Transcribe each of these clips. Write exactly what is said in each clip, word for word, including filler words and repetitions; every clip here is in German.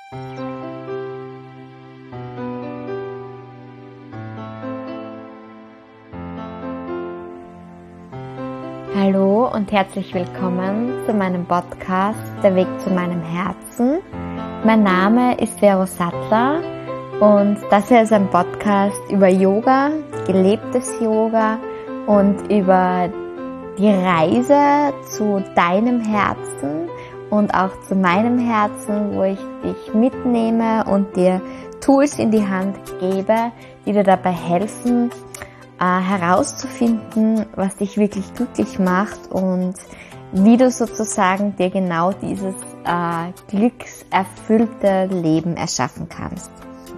Hallo und herzlich willkommen zu meinem Podcast Der Weg zu meinem Herzen. Mein Name ist Vero Sattler und das hier ist ein Podcast über Yoga, gelebtes Yoga und über die Reise zu deinem Herzen und auch zu meinem Herzen, wo ich dich mitnehme und dir Tools in die Hand gebe, die dir dabei helfen, Äh, herauszufinden, was dich wirklich glücklich macht und wie du sozusagen dir genau dieses äh, glückserfüllte Leben erschaffen kannst.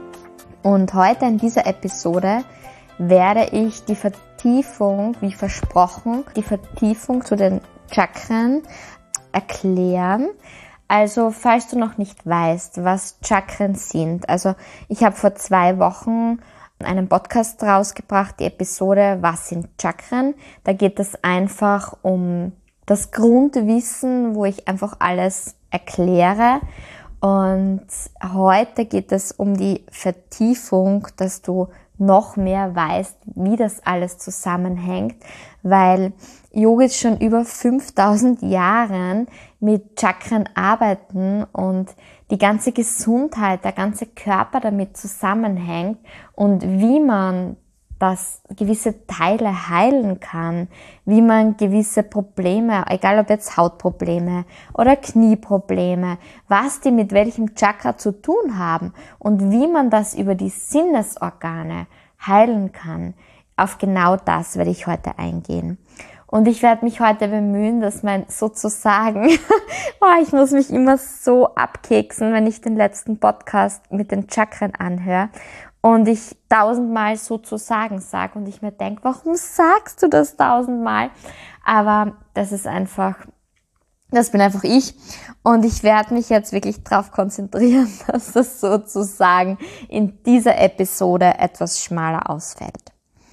Und heute in dieser Episode werde ich die Vertiefung, wie versprochen, die Vertiefung zu den Chakren erklären. Also falls du noch nicht weißt, was Chakren sind, also ich habe vor zwei Wochen einen Podcast rausgebracht, die Episode Was sind Chakren? Da geht es einfach um das Grundwissen, wo ich einfach alles erkläre. Und heute geht es um die Vertiefung, dass du noch mehr weißt, wie das alles zusammenhängt, weil Yogis schon über fünftausend Jahren mit Chakren arbeiten und die ganze Gesundheit, der ganze Körper damit zusammenhängt und wie man das gewisse Teile heilen kann, wie man gewisse Probleme, egal ob jetzt Hautprobleme oder Knieprobleme, was die mit welchem Chakra zu tun haben und wie man das über die Sinnesorgane heilen kann. Auf genau das werde ich heute eingehen. Und ich werde mich heute bemühen, dass mein sozusagen, oh, ich muss mich immer so abkeksen, wenn ich den letzten Podcast mit den Chakren anhöre und ich tausendmal sozusagen sage und ich mir denke, warum sagst du das tausendmal? Aber das ist einfach, das bin einfach ich und ich werde mich jetzt wirklich darauf konzentrieren, dass das sozusagen in dieser Episode etwas schmaler ausfällt.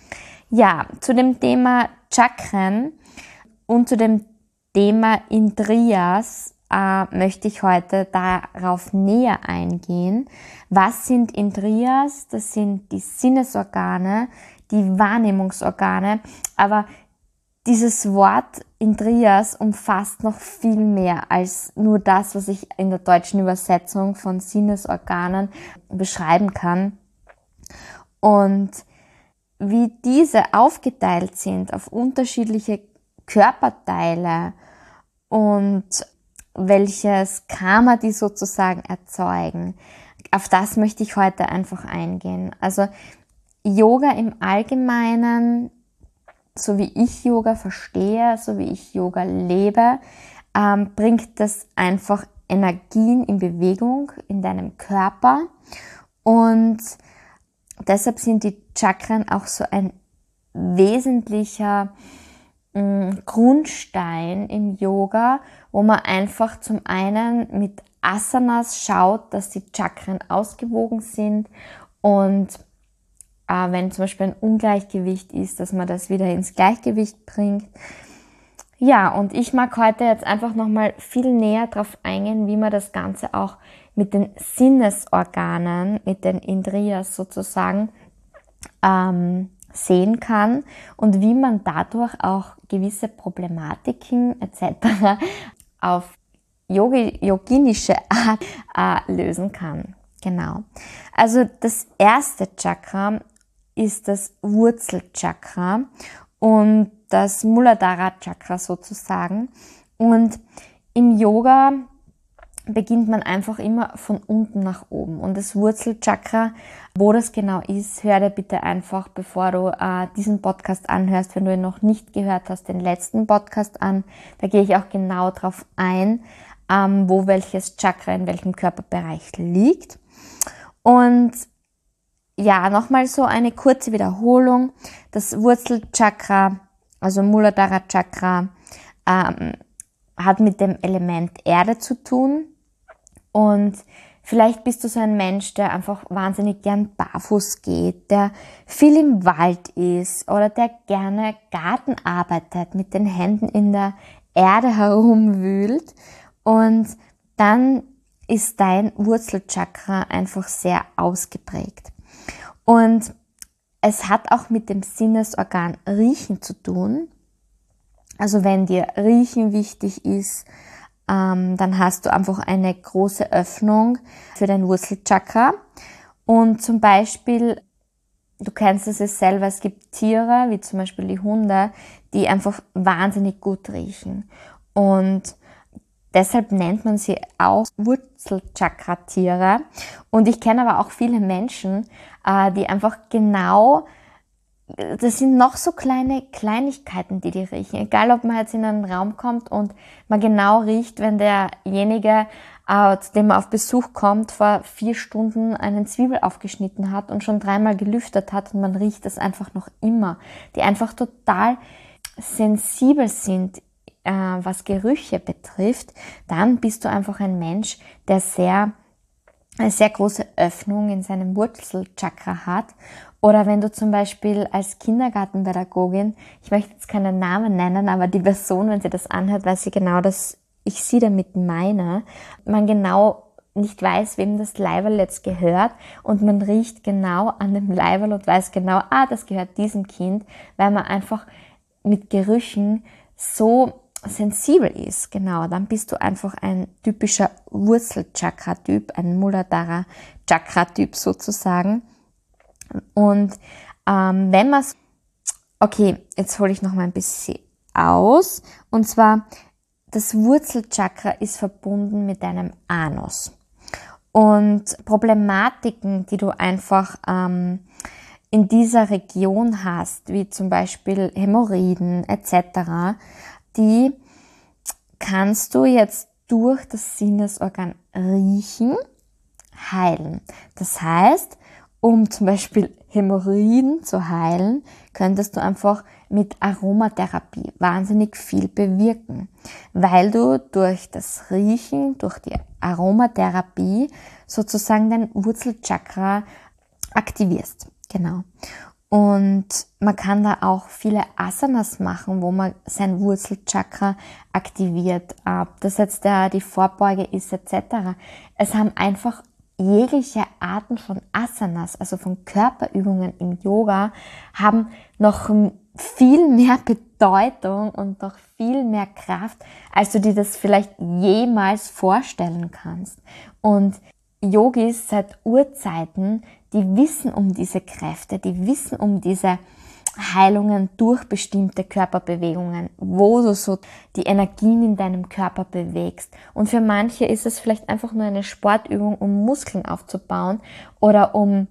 Ja, zu dem Thema Chakren und zu dem Thema Indriyas äh, möchte ich heute darauf näher eingehen. Was sind Indriyas? Das sind die Sinnesorgane, die Wahrnehmungsorgane, aber dieses Wort Indriyas umfasst noch viel mehr als nur das, was ich in der deutschen Übersetzung von Sinnesorganen beschreiben kann. Und wie diese aufgeteilt sind auf unterschiedliche Körperteile und welches Karma die sozusagen erzeugen, auf das möchte ich heute einfach eingehen. Also Yoga im Allgemeinen, so wie ich Yoga verstehe, so wie ich Yoga lebe, ähm, bringt das einfach Energien in Bewegung in deinem Körper und deshalb sind die Chakren auch so ein wesentlicher mh, Grundstein im Yoga, wo man einfach zum einen mit Asanas schaut, dass die Chakren ausgewogen sind und äh, wenn zum Beispiel ein Ungleichgewicht ist, dass man das wieder ins Gleichgewicht bringt. Ja, und ich mag heute jetzt einfach nochmal viel näher darauf eingehen, wie man das Ganze auch mit den Sinnesorganen, mit den Indriyas sozusagen ähm, sehen kann und wie man dadurch auch gewisse Problematiken et cetera auf Yogi, yoginische Art äh, lösen kann. Genau. Also das erste Chakra ist das Wurzelchakra und das Muladhara Chakra sozusagen. Und im Yoga beginnt man einfach immer von unten nach oben. Und das Wurzelchakra, wo das genau ist, hör dir bitte einfach, bevor du äh, diesen Podcast anhörst, wenn du ihn noch nicht gehört hast, den letzten Podcast an. Da gehe ich auch genau drauf ein, ähm, wo welches Chakra in welchem Körperbereich liegt. Und ja, nochmal so eine kurze Wiederholung. Das Wurzelchakra, also Muladhara Chakra, ähm, hat mit dem Element Erde zu tun. Und vielleicht bist du so ein Mensch, der einfach wahnsinnig gern barfuß geht, der viel im Wald ist oder der gerne Garten arbeitet, mit den Händen in der Erde herumwühlt. Und dann ist dein Wurzelchakra einfach sehr ausgeprägt. Und es hat auch mit dem Sinnesorgan Riechen zu tun. Also wenn dir Riechen wichtig ist, ähm, dann hast du einfach eine große Öffnung für dein Wurzelchakra. Und zum Beispiel, du kennst es ja selber, es gibt Tiere, wie zum Beispiel die Hunde, die einfach wahnsinnig gut riechen. Und deshalb nennt man sie auch Wurzelchakra-Tiere. Und ich kenne aber auch viele Menschen, die einfach genau, das sind noch so kleine Kleinigkeiten, die die riechen. Egal, ob man jetzt in einen Raum kommt und man genau riecht, wenn derjenige, zu dem man auf Besuch kommt, vor vier Stunden einen Zwiebel aufgeschnitten hat und schon dreimal gelüftet hat und man riecht das einfach noch immer. Die einfach total sensibel sind, was Gerüche betrifft, dann bist du einfach ein Mensch, der sehr, eine sehr große Öffnung in seinem Wurzelchakra hat. Oder wenn du zum Beispiel als Kindergartenpädagogin, ich möchte jetzt keinen Namen nennen, aber die Person, wenn sie das anhört, weiß sie genau, dass ich sie damit meine, man genau nicht weiß, wem das Leiberl jetzt gehört und man riecht genau an dem Leiberl und weiß genau, ah, das gehört diesem Kind, weil man einfach mit Gerüchen so sensibel ist, genau, dann bist du einfach ein typischer Wurzelchakra-Typ, ein Muladhara Chakra-Typ sozusagen. Und ähm, wenn man es, okay, jetzt hole ich noch mal ein bisschen aus, und zwar, das Wurzelchakra ist verbunden mit deinem Anus. Und Problematiken, die du einfach ähm, in dieser Region hast, wie zum Beispiel Hämorrhoiden et cetera, die kannst du jetzt durch das Sinnesorgan Riechen heilen. Das heißt, um zum Beispiel Hämorrhoiden zu heilen, könntest du einfach mit Aromatherapie wahnsinnig viel bewirken, weil du durch das Riechen, durch die Aromatherapie sozusagen dein Wurzelchakra aktivierst. Genau. Und man kann da auch viele Asanas machen, wo man sein Wurzelchakra aktiviert, ob das jetzt der, die Vorbeuge ist et cetera. Es haben einfach jegliche Arten von Asanas, also von Körperübungen im Yoga, haben noch viel mehr Bedeutung und noch viel mehr Kraft, als du dir das vielleicht jemals vorstellen kannst. Und Yogis seit Urzeiten, die wissen um diese Kräfte, die wissen um diese Heilungen durch bestimmte Körperbewegungen, wo du so die Energien in deinem Körper bewegst. Und für manche ist es vielleicht einfach nur eine Sportübung, um Muskeln aufzubauen oder um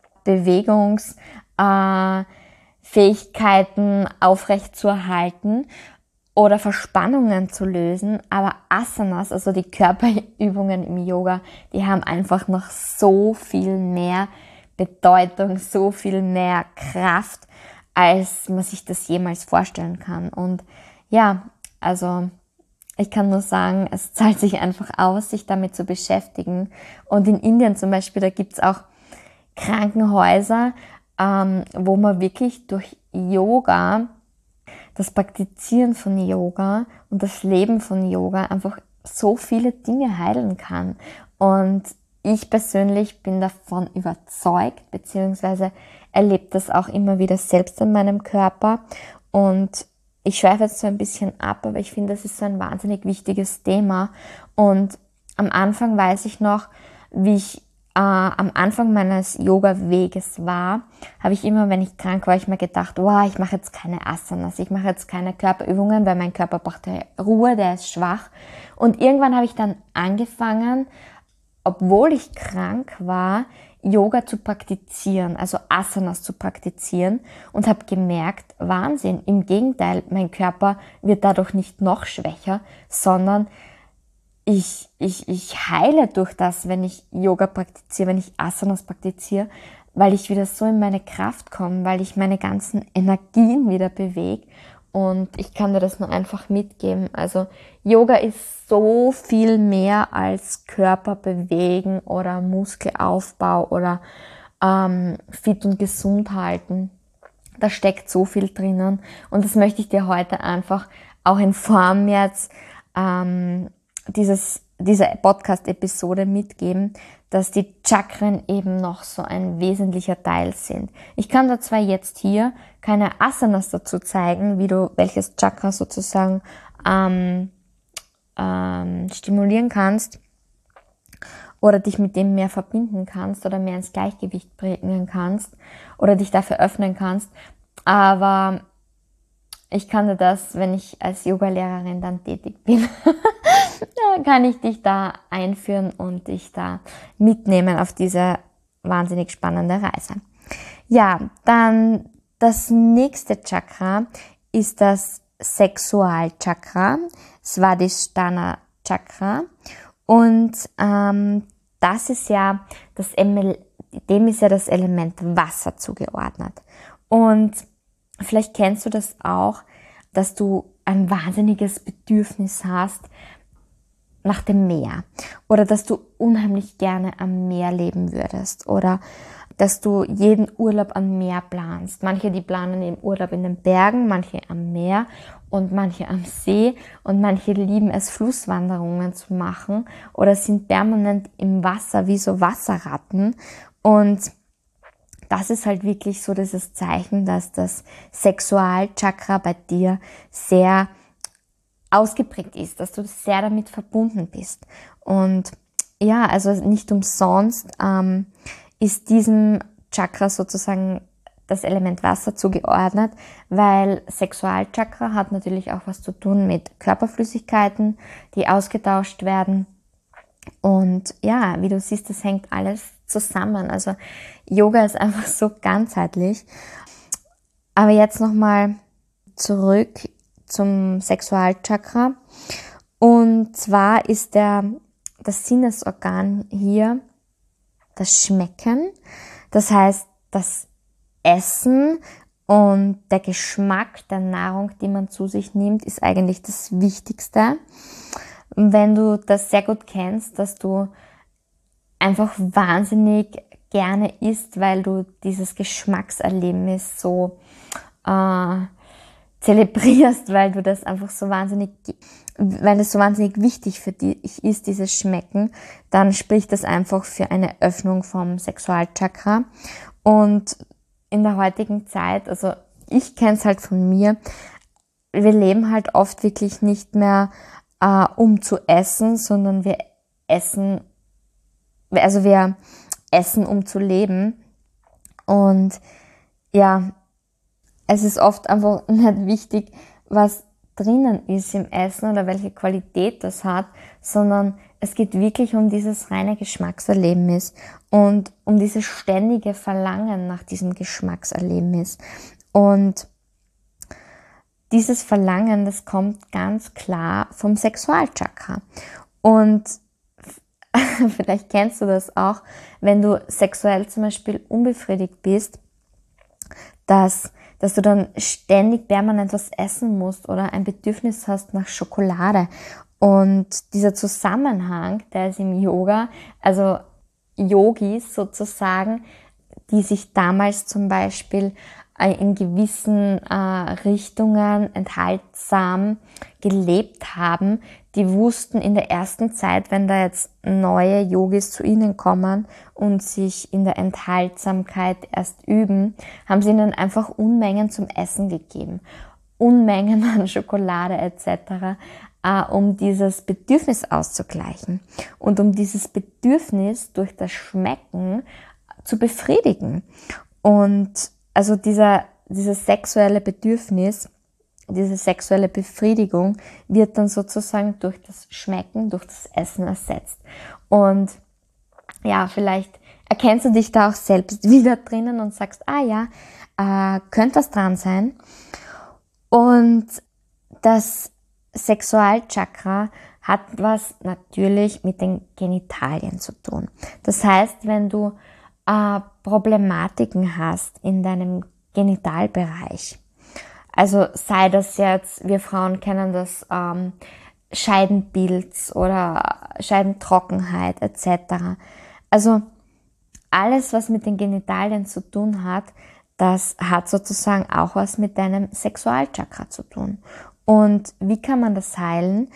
Bewegungsfähigkeiten aufrechtzuerhalten oder Verspannungen zu lösen. Aber Asanas, also die Körperübungen im Yoga, die haben einfach noch so viel mehr Bedeutung, so viel mehr Kraft, als man sich das jemals vorstellen kann. Und ja, also ich kann nur sagen, es zahlt sich einfach aus, sich damit zu beschäftigen. Und in Indien zum Beispiel, da gibt's auch Krankenhäuser, ähm, wo man wirklich durch Yoga, das Praktizieren von Yoga und das Leben von Yoga einfach so viele Dinge heilen kann. Und ich persönlich bin davon überzeugt, beziehungsweise erlebe das auch immer wieder selbst in meinem Körper. Und ich schweife jetzt so ein bisschen ab, aber ich finde, das ist so ein wahnsinnig wichtiges Thema. Und am Anfang weiß ich noch, wie ich äh, am Anfang meines Yoga-Weges war, habe ich immer, wenn ich krank war, ich mir gedacht, wow, ich mache jetzt keine Asanas, ich mache jetzt keine Körperübungen, weil mein Körper braucht Ruhe, der ist schwach. Und irgendwann habe ich dann angefangen, obwohl ich krank war, Yoga zu praktizieren, also Asanas zu praktizieren, und habe gemerkt, Wahnsinn, im Gegenteil, mein Körper wird dadurch nicht noch schwächer, sondern ich, ich, ich heile durch das, wenn ich Yoga praktiziere, wenn ich Asanas praktiziere, weil ich wieder so in meine Kraft komme, weil ich meine ganzen Energien wieder bewege. Und ich kann dir das nur einfach mitgeben. Also Yoga ist so viel mehr als Körper bewegen oder Muskelaufbau oder ähm, fit und gesund halten. Da steckt so viel drinnen. Und das möchte ich dir heute einfach auch in Form jetzt ähm, dieses dieser Podcast-Episode mitgeben, dass die Chakren eben noch so ein wesentlicher Teil sind. Ich kann da zwar jetzt hier keine Asanas dazu zeigen, wie du welches Chakra sozusagen ähm, ähm, stimulieren kannst oder dich mit dem mehr verbinden kannst oder mehr ins Gleichgewicht bringen kannst oder dich dafür öffnen kannst, aber ich kann dir das, wenn ich als Yoga-Lehrerin dann tätig bin, kann ich dich da einführen und dich da mitnehmen auf diese wahnsinnig spannende Reise. Ja, dann das nächste Chakra ist das Sexualchakra, Svadhisthana Chakra. Und ähm, das ist ja das dem ist ja das Element Wasser zugeordnet. Und vielleicht kennst du das auch, dass du ein wahnsinniges Bedürfnis hast nach dem Meer oder dass du unheimlich gerne am Meer leben würdest oder dass du jeden Urlaub am Meer planst. Manche, die planen den Urlaub in den Bergen, manche am Meer und manche am See und manche lieben es, Flusswanderungen zu machen oder sind permanent im Wasser wie so Wasserratten. Und das ist halt wirklich so dieses Zeichen, dass das Sexualchakra bei dir sehr ausgeprägt ist, dass du sehr damit verbunden bist. Und ja, also nicht umsonst ähm, ist diesem Chakra sozusagen das Element Wasser zugeordnet, weil Sexualchakra hat natürlich auch was zu tun mit Körperflüssigkeiten, die ausgetauscht werden. Und ja, wie du siehst, das hängt alles zusammen. Also Yoga ist einfach so ganzheitlich. Aber jetzt nochmal zurück zum Sexualchakra. Und zwar ist der, das Sinnesorgan hier das Schmecken. Das heißt, das Essen und der Geschmack der Nahrung, die man zu sich nimmt, ist eigentlich das Wichtigste. Wenn du das sehr gut kennst, dass du einfach wahnsinnig gerne isst, weil du dieses Geschmackserlebnis so äh, zelebrierst, weil du das einfach so wahnsinnig, weil es so wahnsinnig wichtig für dich ist, dieses Schmecken, dann spricht das einfach für eine Öffnung vom Sexualchakra. Und in der heutigen Zeit, also ich kenne es halt von mir, wir leben halt oft wirklich nicht mehr äh, um zu essen, sondern wir essen, also wir essen um zu leben. Und ja, es ist oft einfach nicht wichtig, was drinnen ist im Essen oder welche Qualität das hat, sondern es geht wirklich um dieses reine Geschmackserlebnis und um dieses ständige Verlangen nach diesem Geschmackserlebnis. Und dieses Verlangen, das kommt ganz klar vom Sexualchakra. Und vielleicht kennst du das auch, wenn du sexuell zum Beispiel unbefriedigt bist, dass dass du dann ständig permanent was essen musst oder ein Bedürfnis hast nach Schokolade. Und dieser Zusammenhang, der ist im Yoga, also Yogis sozusagen, die sich damals zum Beispiel in gewissen äh, Richtungen enthaltsam gelebt haben, die wussten in der ersten Zeit, wenn da jetzt neue Yogis zu ihnen kommen und sich in der Enthaltsamkeit erst üben, haben sie ihnen einfach Unmengen zum Essen gegeben. Unmengen an Schokolade et cetera, äh, um dieses Bedürfnis auszugleichen und um dieses Bedürfnis durch das Schmecken zu befriedigen. Und also dieser, dieses sexuelle Bedürfnis, diese sexuelle Befriedigung wird dann sozusagen durch das Schmecken, durch das Essen ersetzt. Und ja, vielleicht erkennst du dich da auch selbst wieder drinnen und sagst, ah ja, äh, könnte was dran sein. Und das Sexualchakra hat was natürlich mit den Genitalien zu tun. Das heißt, wenn du äh, Problematiken hast in deinem Genitalbereich, also sei das jetzt, wir Frauen kennen das ähm, Scheidenpilz oder Scheidentrockenheit et cetera. Also alles, was mit den Genitalien zu tun hat, das hat sozusagen auch was mit deinem Sexualchakra zu tun. Und wie kann man das heilen?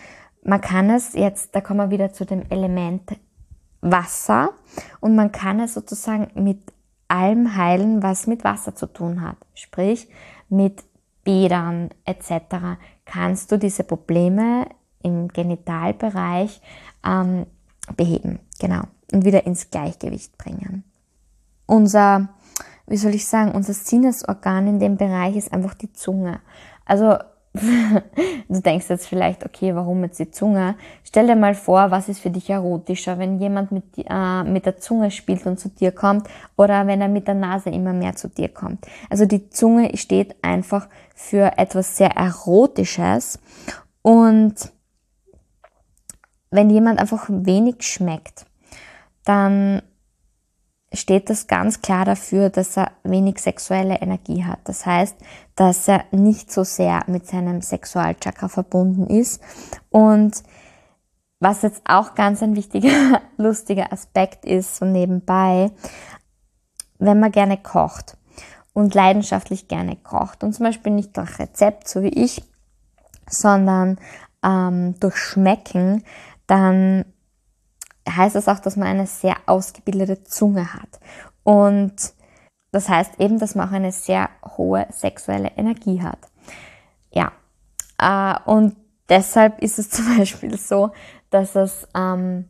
man kann es jetzt, da kommen wir wieder zu dem Element Wasser, und man kann es sozusagen mit allem heilen, was mit Wasser zu tun hat. Sprich, mit Bädern et cetera kannst du diese Probleme im Genitalbereich ähm, beheben, genau, und wieder ins Gleichgewicht bringen. Unser, wie soll ich sagen, unser Sinnesorgan in dem Bereich ist einfach die Zunge. Also du denkst jetzt vielleicht, okay, warum jetzt die Zunge? Stell dir mal vor, was ist für dich erotischer, wenn jemand mit, äh, mit der Zunge spielt und zu dir kommt, oder wenn er mit der Nase immer mehr zu dir kommt. Also die Zunge steht einfach für etwas sehr Erotisches, und wenn jemand einfach wenig schmeckt, dann steht das ganz klar dafür, dass er wenig sexuelle Energie hat. Das heißt, dass er nicht so sehr mit seinem Sexualchakra verbunden ist. Und was jetzt auch ganz ein wichtiger, lustiger Aspekt ist, so nebenbei, wenn man gerne kocht und leidenschaftlich gerne kocht und zum Beispiel nicht durch Rezept, so wie ich, sondern ähm, durch Schmecken, dann heißt das auch, dass man eine sehr ausgebildete Zunge hat. Und das heißt eben, dass man auch eine sehr hohe sexuelle Energie hat. Ja, äh, und deshalb ist es zum Beispiel so, dass es ähm,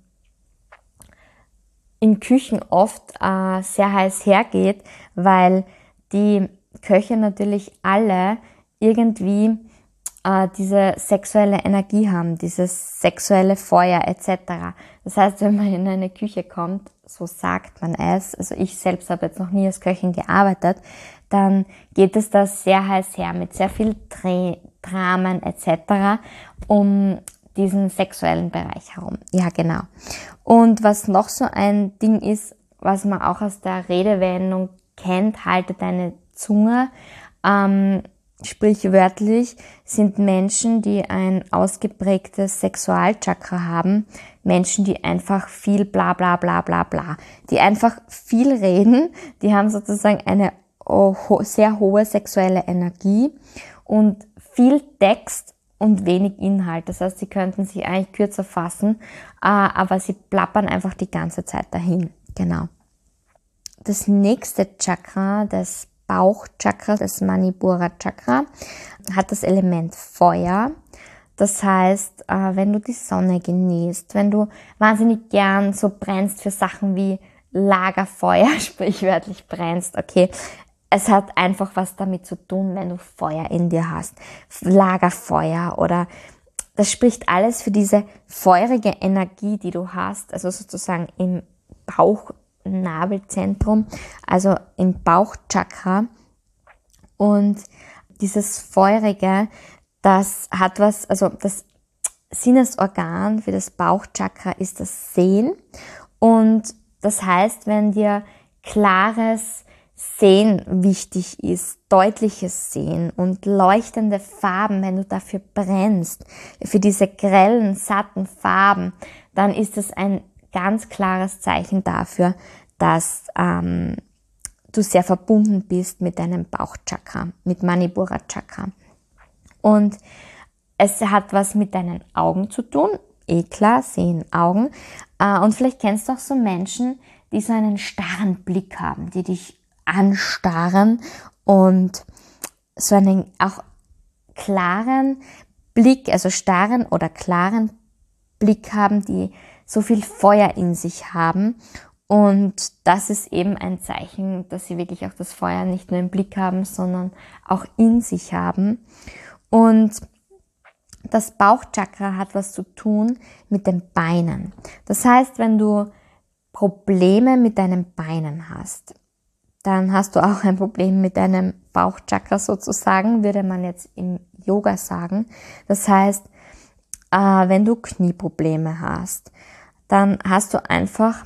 in Küchen oft äh, sehr heiß hergeht, weil die Köche natürlich alle irgendwie äh, diese sexuelle Energie haben, dieses sexuelle Feuer et cetera. Das heißt, wenn man in eine Küche kommt, so sagt man es, also ich selbst habe jetzt noch nie als Köchin gearbeitet, dann geht es da sehr heiß her mit sehr viel Dra- Dramen et cetera um diesen sexuellen Bereich herum. Ja, genau. Und was noch so ein Ding ist, was man auch aus der Redewendung kennt, halte deine Zunge, ähm, sprichwörtlich sind Menschen, die ein ausgeprägtes Sexualchakra haben, Menschen, die einfach viel bla bla bla bla bla, die einfach viel reden, die haben sozusagen eine oh, sehr hohe sexuelle Energie und viel Text und wenig Inhalt. Das heißt, sie könnten sich eigentlich kürzer fassen, aber sie plappern einfach die ganze Zeit dahin. Genau. Das nächste Chakra, das Bauchchakra, das Manipura Chakra, hat das Element Feuer. Das heißt, wenn du die Sonne genießt, wenn du wahnsinnig gern so brennst für Sachen wie Lagerfeuer, sprichwörtlich brennst, okay, es hat einfach was damit zu tun, wenn du Feuer in dir hast. Lagerfeuer, oder das spricht alles für diese feurige Energie, die du hast, also sozusagen im Bauchnabelzentrum, also im Bauchchakra. Und dieses Feurige, das hat was, also das Sinnesorgan für das Bauchchakra ist das Sehen. Und das heißt, wenn dir klares Sehen wichtig ist, deutliches Sehen und leuchtende Farben, wenn du dafür brennst, für diese grellen, satten Farben, dann ist es ein ganz klares Zeichen dafür, dass ähm, du sehr verbunden bist mit deinem Bauchchakra, mit Manipura Chakra. Und es hat was mit deinen Augen zu tun, eh klar, sehen Augen. Äh, und vielleicht kennst du auch so Menschen, die so einen starren Blick haben, die dich anstarren und so einen auch klaren Blick, also starren oder klaren Blick haben, die so viel Feuer in sich haben. Und das ist eben ein Zeichen, dass sie wirklich auch das Feuer nicht nur im Blick haben, sondern auch in sich haben. Und das Bauchchakra hat was zu tun mit den Beinen. Das heißt, wenn du Probleme mit deinen Beinen hast, dann hast du auch ein Problem mit deinem Bauchchakra sozusagen, würde man jetzt im Yoga sagen. Das heißt, äh, wenn du Knieprobleme hast, dann hast du einfach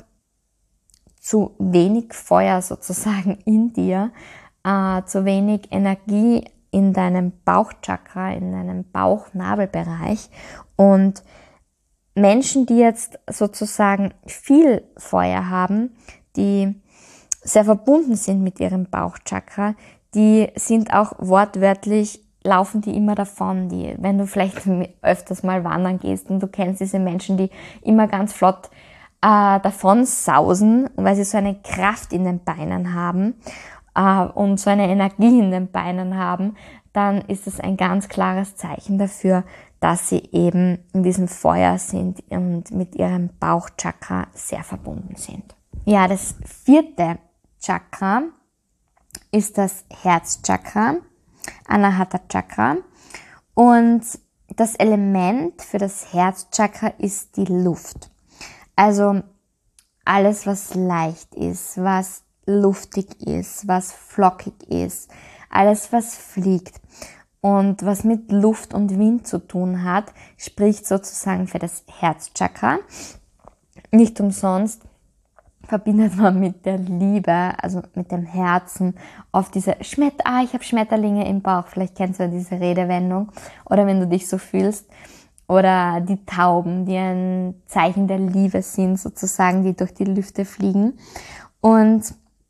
zu wenig Feuer sozusagen in dir, äh, zu wenig Energie in deinem Bauchchakra, in deinem Bauchnabelbereich. Und Menschen, die jetzt sozusagen viel Feuer haben, die sehr verbunden sind mit ihrem Bauchchakra, die sind auch wortwörtlich laufen die immer davon. Die, wenn du vielleicht öfters mal wandern gehst und du kennst diese Menschen, die immer ganz flott äh, davon sausen, weil sie so eine Kraft in den Beinen haben äh, und so eine Energie in den Beinen haben, dann ist es ein ganz klares Zeichen dafür, dass sie eben in diesem Feuer sind und mit ihrem Bauchchakra sehr verbunden sind. Ja, das vierte Chakra ist das Herzchakra, Anahata Chakra. Und das Element für das Herzchakra ist die Luft. Also alles, was leicht ist, was luftig ist, was flockig ist, alles, was fliegt und was mit Luft und Wind zu tun hat, spricht sozusagen für das Herzchakra. Nicht umsonst verbindet man mit der Liebe, also mit dem Herzen, oft diese Schmet ah, ich habe Schmetterlinge im Bauch, vielleicht kennst du diese Redewendung, oder wenn du dich so fühlst, oder die Tauben, die ein Zeichen der Liebe sind, sozusagen, die durch die Lüfte fliegen. Und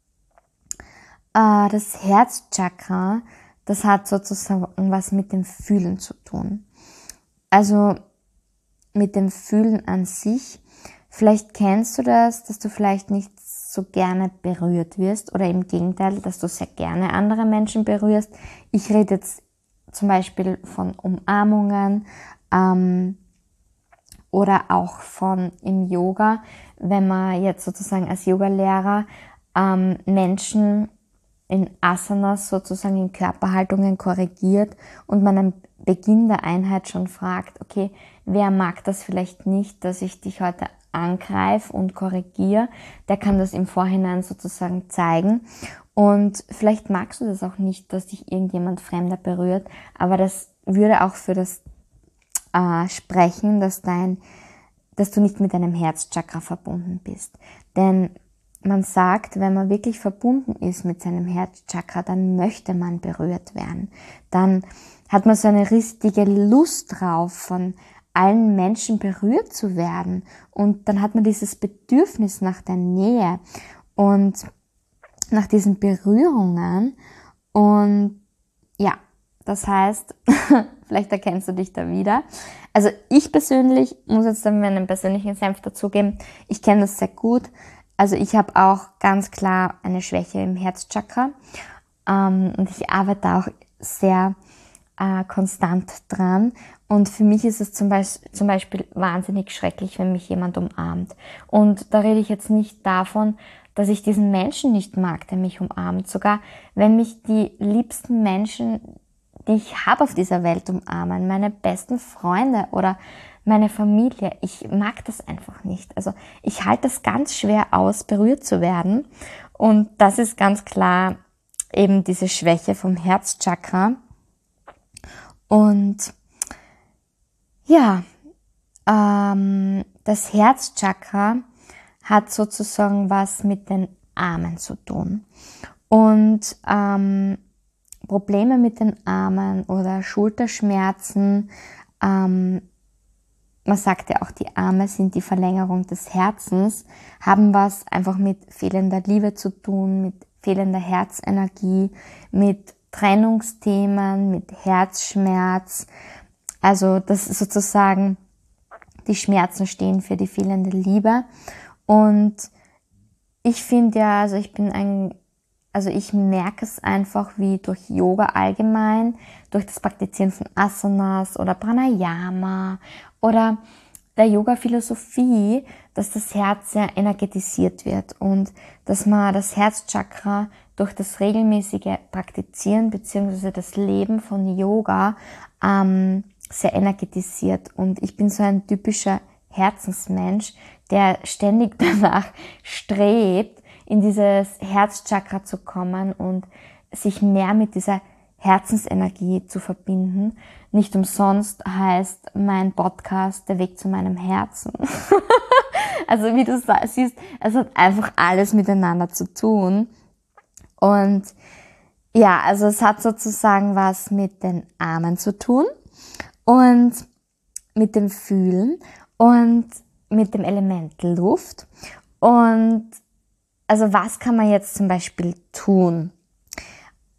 äh, das Herzchakra, das hat sozusagen was mit dem Fühlen zu tun. Also mit dem Fühlen an sich. Vielleicht kennst du das, dass du vielleicht nicht so gerne berührt wirst oder im Gegenteil, dass du sehr gerne andere Menschen berührst. Ich rede jetzt zum Beispiel von Umarmungen ähm, oder auch von im Yoga, wenn man jetzt sozusagen als Yogalehrer ähm, Menschen in Asanas, sozusagen in Körperhaltungen korrigiert und man am Beginn der Einheit schon fragt, okay, wer mag das vielleicht nicht, dass ich dich heute angreife und korrigiere, der kann das im Vorhinein sozusagen zeigen. Und vielleicht magst du das auch nicht, dass dich irgendjemand Fremder berührt, aber das würde auch für das äh, sprechen, dass dein, dass du nicht mit deinem Herzchakra verbunden bist. Denn man sagt, wenn man wirklich verbunden ist mit seinem Herzchakra, dann möchte man berührt werden. Dann hat man so eine richtige Lust drauf, von allen Menschen berührt zu werden. Und dann hat man dieses Bedürfnis nach der Nähe und nach diesen Berührungen. Und ja, das heißt, vielleicht erkennst du dich da wieder. Also ich persönlich muss jetzt dann meinen persönlichen Senf dazugeben. Ich kenne das sehr gut. Also ich habe auch ganz klar eine Schwäche im Herzchakra. Ähm, und ich arbeite auch sehr äh, konstant dran. Und für mich ist es zum Beispiel, zum Beispiel wahnsinnig schrecklich, wenn mich jemand umarmt. Und da rede ich jetzt nicht davon, dass ich diesen Menschen nicht mag, der mich umarmt. Sogar wenn mich die liebsten Menschen, die ich habe auf dieser Welt, umarmen, meine besten Freunde oder meine Familie, ich mag das einfach nicht. Also ich halte es ganz schwer aus, berührt zu werden. Und das ist ganz klar eben diese Schwäche vom Herzchakra. Und ja, ähm, das Herzchakra hat sozusagen was mit den Armen zu tun. Und ähm, Probleme mit den Armen oder Schulterschmerzen, ähm, man sagt ja auch, die Arme sind die Verlängerung des Herzens, haben was einfach mit fehlender Liebe zu tun, mit fehlender Herzenergie, mit Trennungsthemen, mit Herzschmerz. Also das ist sozusagen, die Schmerzen stehen für die fehlende Liebe. Und ich finde ja, also ich bin ein, also ich merke es einfach, wie durch Yoga allgemein, durch das Praktizieren von Asanas oder Pranayama oder der Yoga-Philosophie, dass das Herz sehr energetisiert wird und dass man das Herzchakra durch das regelmäßige Praktizieren bzw. das Leben von Yoga ähm, sehr energetisiert. Und ich bin so ein typischer Herzensmensch, der ständig danach strebt, in dieses Herzchakra zu kommen und sich mehr mit dieser Herzensenergie zu verbinden. Nicht umsonst heißt mein Podcast Der Weg zu meinem Herzen. Also wie du siehst, es hat einfach alles miteinander zu tun. Und ja, also es hat sozusagen was mit den Armen zu tun und mit dem Fühlen und mit dem Element Luft. Und also was kann man jetzt zum Beispiel tun,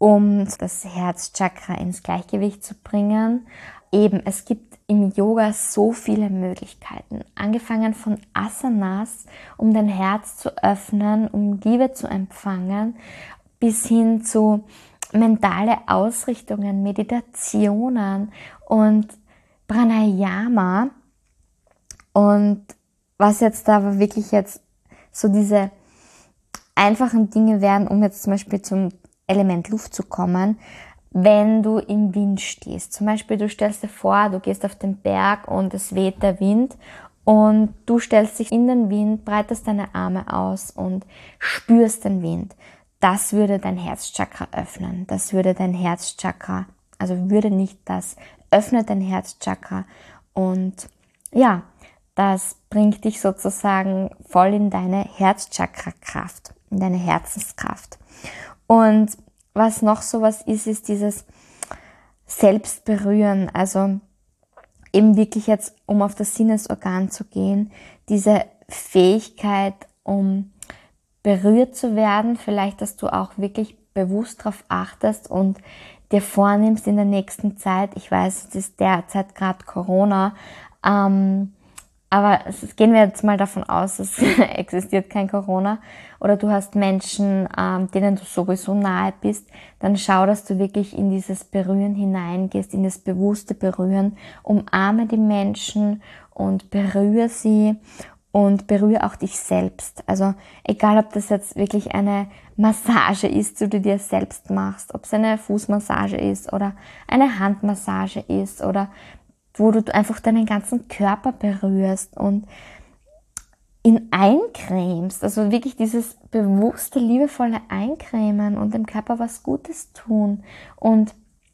um das Herzchakra ins Gleichgewicht zu bringen. Eben, es gibt im Yoga so viele Möglichkeiten, angefangen von Asanas, um dein Herz zu öffnen, um Liebe zu empfangen, bis hin zu mentale Ausrichtungen, Meditationen und Pranayama. Und was jetzt da aber wirklich jetzt so diese einfachen Dinge wären, um jetzt zum Beispiel zum Element Luft zu kommen, wenn du im Wind stehst. Zum Beispiel, du stellst dir vor, du gehst auf den Berg und es weht der Wind und du stellst dich in den Wind, breitest deine Arme aus und spürst den Wind. Das würde dein Herzchakra öffnen. Das würde dein Herzchakra, also würde nicht das, öffnet dein Herzchakra und ja, das bringt dich sozusagen voll in deine Herzchakra-Kraft, in deine Herzenskraft. Und was noch sowas ist, ist dieses Selbstberühren, also eben wirklich jetzt, um auf das Sinnesorgan zu gehen, diese Fähigkeit, um berührt zu werden, vielleicht, dass du auch wirklich bewusst darauf achtest und dir vornimmst in der nächsten Zeit, ich weiß, es ist derzeit gerade Corona, ähm, aber es, gehen wir jetzt mal davon aus, es existiert kein Corona oder du hast Menschen, ähm, denen du sowieso nahe bist, dann schau, dass du wirklich in dieses Berühren hineingehst, in das bewusste Berühren, umarme die Menschen und berühre sie und berühre auch dich selbst. Also egal, ob das jetzt wirklich eine Massage ist, die du dir selbst machst, ob es eine Fußmassage ist oder eine Handmassage ist oder wo du einfach deinen ganzen Körper berührst und ihn eincremst, also wirklich dieses bewusste, liebevolle Eincremen und dem Körper was Gutes tun und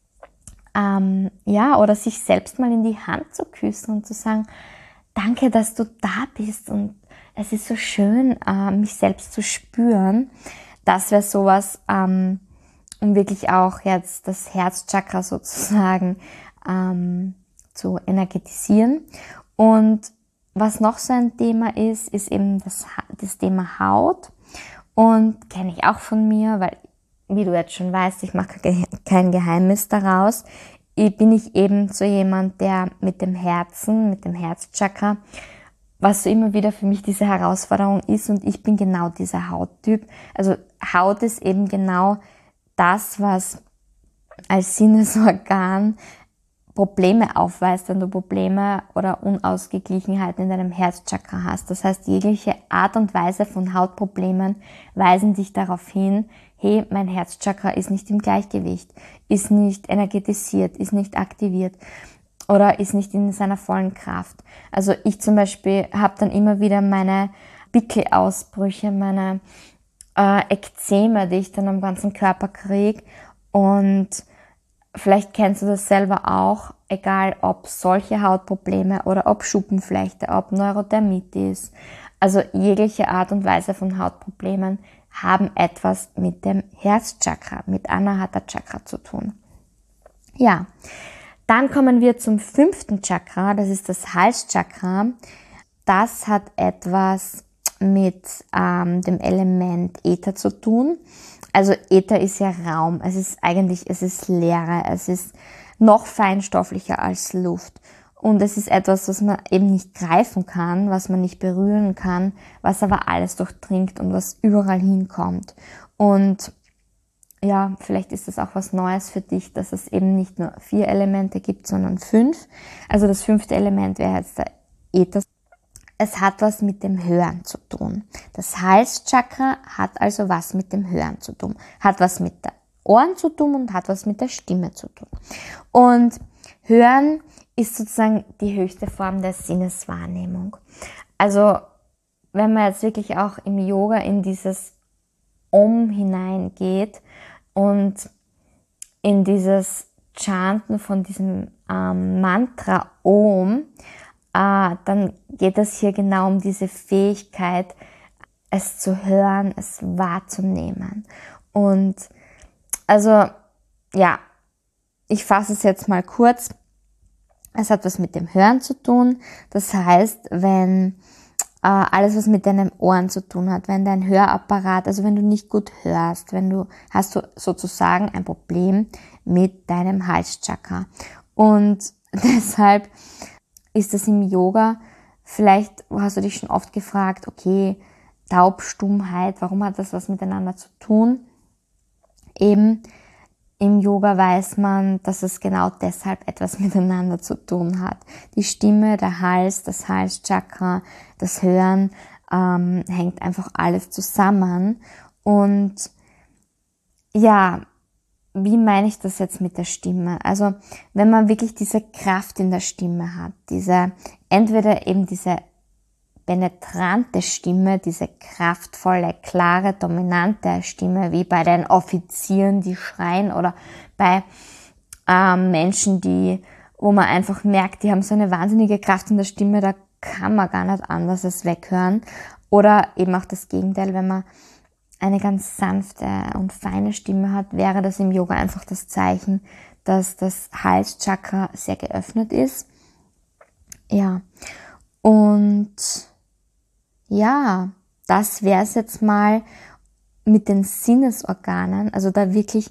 ähm, ja, oder sich selbst mal in die Hand zu küssen und zu sagen, danke, dass du da bist und es ist so schön, äh, mich selbst zu spüren. Das wäre sowas, ähm, um wirklich auch jetzt das Herzchakra sozusagen ähm, zu energetisieren. Und was noch so ein Thema ist, ist eben das, das Thema Haut. Und kenne ich auch von mir, weil, wie du jetzt schon weißt, ich mache kein Geheimnis daraus, bin ich eben so jemand, der mit dem Herzen, mit dem Herzchakra, was so immer wieder für mich diese Herausforderung ist, und ich bin genau dieser Hauttyp. Also Haut ist eben genau das, was als Sinnesorgan Probleme aufweist, wenn du Probleme oder Unausgeglichenheiten in deinem Herzchakra hast. Das heißt, jegliche Art und Weise von Hautproblemen weisen dich darauf hin, hey, mein Herzchakra ist nicht im Gleichgewicht, ist nicht energetisiert, ist nicht aktiviert oder ist nicht in seiner vollen Kraft. Also ich zum Beispiel habe dann immer wieder meine Pickelausbrüche, meine äh, Ekzeme, die ich dann am ganzen Körper kriege, und vielleicht kennst du das selber auch, egal ob solche Hautprobleme oder ob Schuppenflechte, ob Neurodermitis, also jegliche Art und Weise von Hautproblemen haben etwas mit dem Herzchakra, mit Anahata Chakra zu tun. Ja, dann kommen wir zum fünften Chakra, das ist das Halschakra. Das hat etwas mit ähm, dem Element Äther zu tun. Also Äther ist ja Raum, es ist eigentlich, es ist Leere, es ist noch feinstofflicher als Luft. Und es ist etwas, was man eben nicht greifen kann, was man nicht berühren kann, was aber alles durchdringt und was überall hinkommt. Und ja, vielleicht ist das auch was Neues für dich, dass es eben nicht nur vier Elemente gibt, sondern fünf. Also das fünfte Element wäre jetzt der Äther. Es hat was mit dem Hören zu tun. Das Halschakra hat also was mit dem Hören zu tun. Hat was mit den Ohren zu tun und hat was mit der Stimme zu tun. Und Hören ist sozusagen die höchste Form der Sinneswahrnehmung. Also wenn man jetzt wirklich auch im Yoga in dieses Om hineingeht und in dieses Chanten von diesem ähm, Mantra Om, Ah, dann geht es hier genau um diese Fähigkeit, es zu hören, es wahrzunehmen. Und also, ja, ich fasse es jetzt mal kurz. Es hat was mit dem Hören zu tun. Das heißt, wenn alles, was mit deinen Ohren zu tun hat, wenn dein Hörapparat, also wenn du nicht gut hörst, wenn du, hast du sozusagen ein Problem mit deinem Halschakra. Und deshalb ist das im Yoga, vielleicht hast du dich schon oft gefragt, okay, Taubstummheit, warum hat das was miteinander zu tun? Eben, im Yoga weiß man, dass es genau deshalb etwas miteinander zu tun hat. Die Stimme, der Hals, das Halschakra, das Hören, ähm, hängt einfach alles zusammen. Und ja, wie meine ich das jetzt mit der Stimme? Also, wenn man wirklich diese Kraft in der Stimme hat, diese, entweder eben diese penetrante Stimme, diese kraftvolle, klare, dominante Stimme, wie bei den Offizieren, die schreien, oder bei äh, Menschen, die, wo man einfach merkt, die haben so eine wahnsinnige Kraft in der Stimme, da kann man gar nicht anders als weghören. Oder eben auch das Gegenteil, wenn man eine ganz sanfte und feine Stimme hat, wäre das im Yoga einfach das Zeichen, dass das Halschakra sehr geöffnet ist. Ja, und ja, das wäre es jetzt mal mit den Sinnesorganen, also da wirklich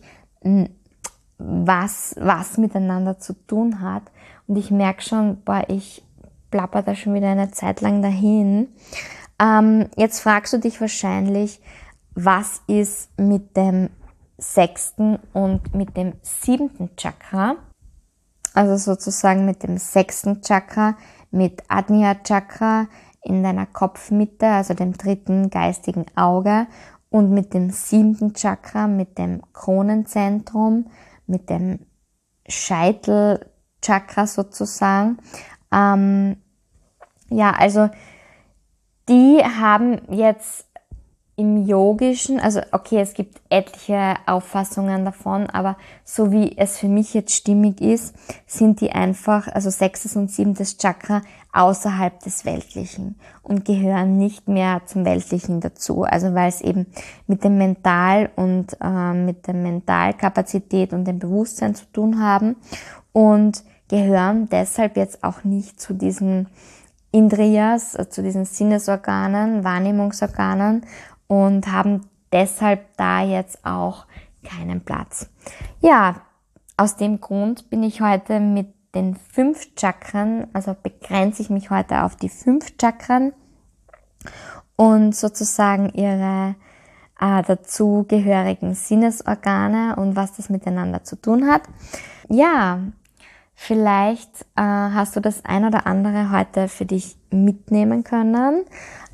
was, was miteinander zu tun hat. Und ich merke schon, boah, ich plapper da schon wieder eine Zeit lang dahin. Ähm, jetzt fragst du dich wahrscheinlich, was ist mit dem sechsten und mit dem siebten Chakra? Also sozusagen mit dem sechsten Chakra, mit Ajna Chakra in deiner Kopfmitte, also dem dritten geistigen Auge, und mit dem siebten Chakra, mit dem Kronenzentrum, mit dem Scheitelchakra sozusagen. Ähm, ja, also die haben jetzt im Yogischen, also okay, es gibt etliche Auffassungen davon, aber so wie es für mich jetzt stimmig ist, sind die einfach, also sechstes und siebtes Chakra, außerhalb des Weltlichen und gehören nicht mehr zum Weltlichen dazu. Also weil es eben mit dem Mental und äh, mit der Mentalkapazität und dem Bewusstsein zu tun haben und gehören deshalb jetzt auch nicht zu diesen Indriyas, zu diesen Sinnesorganen, Wahrnehmungsorganen, und haben deshalb da jetzt auch keinen Platz. Ja, aus dem Grund bin ich heute mit den fünf Chakren, also begrenze ich mich heute auf die fünf Chakren und sozusagen ihre äh, dazugehörigen Sinnesorgane und was das miteinander zu tun hat. Ja, vielleicht äh, hast du das ein oder andere heute für dich mitnehmen können.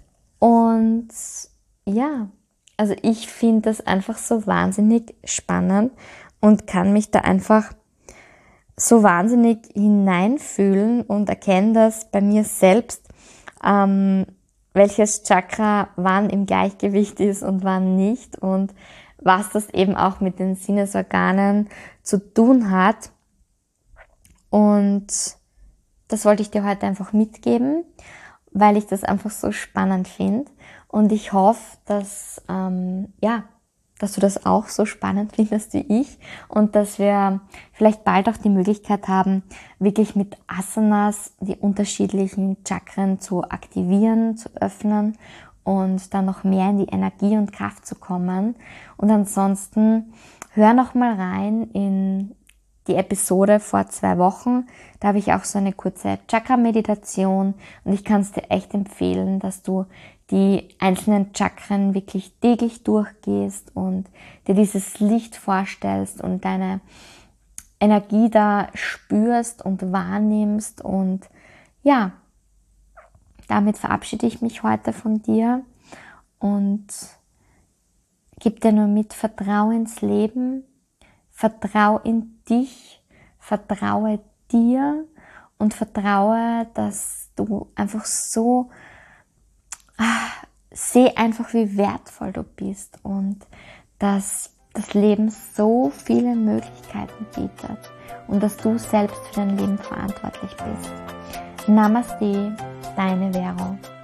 Und ja, also ich finde das einfach so wahnsinnig spannend und kann mich da einfach so wahnsinnig hineinfühlen und erkenne das bei mir selbst, ähm, welches Chakra wann im Gleichgewicht ist und wann nicht und was das eben auch mit den Sinnesorganen zu tun hat. Und das wollte ich dir heute einfach mitgeben, weil ich das einfach so spannend finde. Und ich hoffe, dass, ähm, ja, dass du das auch so spannend findest wie ich und dass wir vielleicht bald auch die Möglichkeit haben, wirklich mit Asanas die unterschiedlichen Chakren zu aktivieren, zu öffnen und dann noch mehr in die Energie und Kraft zu kommen. Und ansonsten hör noch mal rein in die Episode vor zwei Wochen. Da habe ich auch so eine kurze Chakra-Meditation und ich kann es dir echt empfehlen, dass du die einzelnen Chakren wirklich täglich durchgehst und dir dieses Licht vorstellst und deine Energie da spürst und wahrnimmst. Und ja, damit verabschiede ich mich heute von dir und gebe dir nur mit: Vertrau ins Leben, vertrau in dich, vertraue dir und vertraue, dass du einfach so seh einfach, wie wertvoll du bist und dass das Leben so viele Möglichkeiten bietet und dass du selbst für dein Leben verantwortlich bist. Namaste, deine Vero.